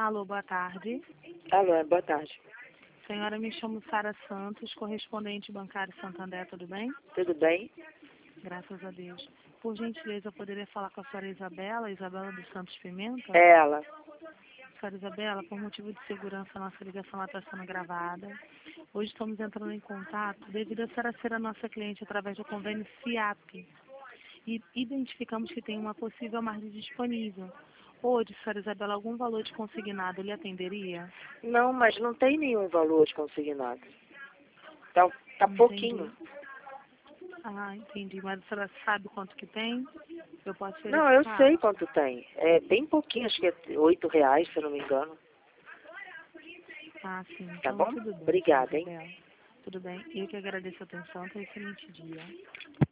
Alô, boa tarde. Alô, boa tarde. Senhora, me chamo Sara Santos, correspondente bancário Santander, tudo bem? Tudo bem? Graças a Deus. Por gentileza, eu poderia falar com a senhora Isabela dos Santos Pimenta? É ela. Senhora Isabela, por motivo de segurança, nossa ligação está sendo gravada. Hoje estamos entrando em contato devido a senhora ser a nossa cliente através do convênio FIAP. E identificamos que tem uma possível margem disponível. Hoje, senhora Isabela, algum valor de consignado lhe atenderia? Não, mas não tem nenhum valor de consignado. Tá Entendi. pouquinho. Ah, entendi. Mas a senhora sabe quanto que tem? Eu posso verificar? Não, eu sei quanto tem. É bem pouquinho, acho que é R$8, se eu não me engano. Ah, sim. Tá Então, bom? tudo bem. Obrigada, hein? Isabela. Tudo bem. Eu que agradeço a atenção. Tenha um excelente dia.